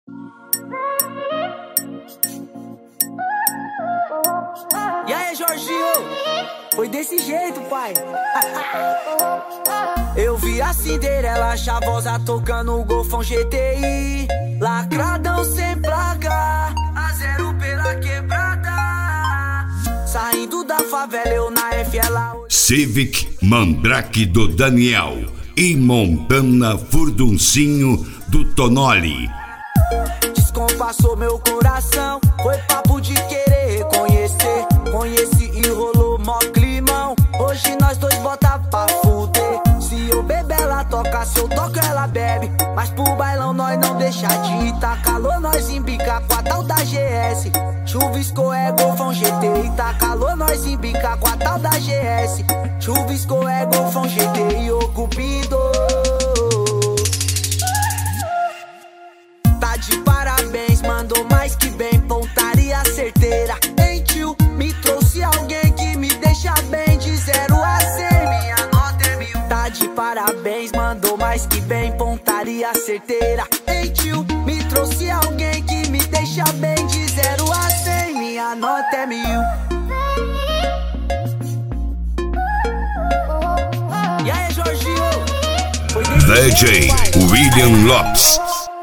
E aí, Jorginho? Foi desse jeito, pai. Eu vi a Cinderela chavosa tocando o Golfão GTI, lacradão sem placa, a zero pela quebrada. Saindo da favela, eu na F, ela... Civic Mandrake do Daniel e Montana Furduncinho do Tonoli. Descompassou meu coração, foi papo de querer reconhecer. Conheci e rolou mó climão, hoje nós dois bota pra fuder. Se eu beber ela toca, se eu toco ela bebe, mas pro bailão nós não deixa de ir. Tá calor, nós embica com a tal da GS. Chuviscou é Golfão GTI, tá calor, nós embica com a tal da GS. Chuviscou é Golfão GTI, ô Cupido. Tá de parabéns, mandou mais que bem, pontaria certeira. Hein, tio, me trouxe alguém que me deixa bem, de 0 a 100, minha nota é 1000. Tá de parabéns, mandou mais que bem, pontaria certeira. Hein, tio, me trouxe alguém que me deixa bem, de 0 a 100, minha nota é 1000. E aí, Jorginho? Foi DJ William Lopes.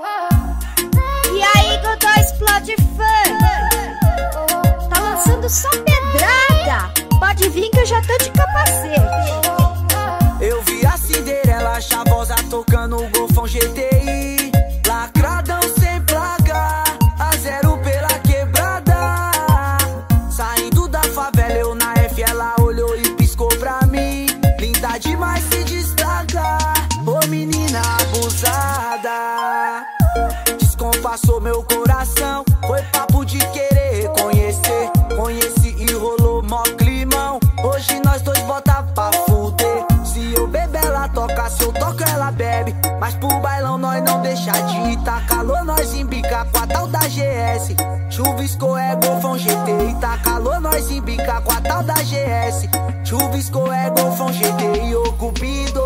Explode funk, tá lançando só pedrada. Pode vir que eu já tô de capacete. Eu vi a Cinderela chavosa tocando o Golfão GTI, lacradão sem placa, a zero pela quebrada. Saindo da favela, eu na F, ela olhou e piscou pra mim. Linda demais, se destaca, ô menina abusada. Descompassou meu coração, foi papo de querer reconhecer. Conheci e rolou mó climão, hoje nós dois bota pra fuder. Se eu beber ela toca, se eu toco ela bebe, mas pro bailão nós não deixa de ir. Tá calor, nós embica com a tal da GS. Chuviscou é Golfão GTI, tá calor, nós embica com a tal da GS. Chuviscou é Golfão GTI, ô Cupido.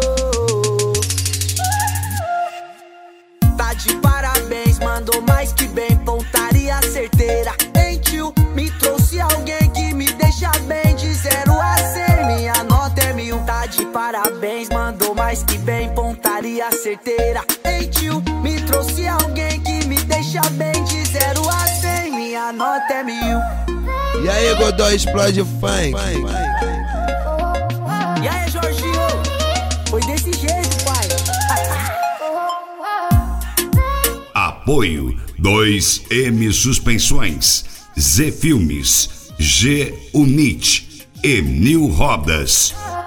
Tá de parabéns, mandou mais que bem, pontaria certeira. Hein, tio, me trouxe alguém que me deixa bem, de 0 a 100, minha nota é 1000. Tá de parabéns, mandou mais que bem, pontaria certeira. Hein, tio, me trouxe alguém que me deixa bem, de 0 a 100, minha nota é 1000. E aí, Godó, explode funk. E aí, Jorginho? Foi desse jeito, pai. Apoio 2M Suspensões, Z Filmes, G Unit e Nil Rodas.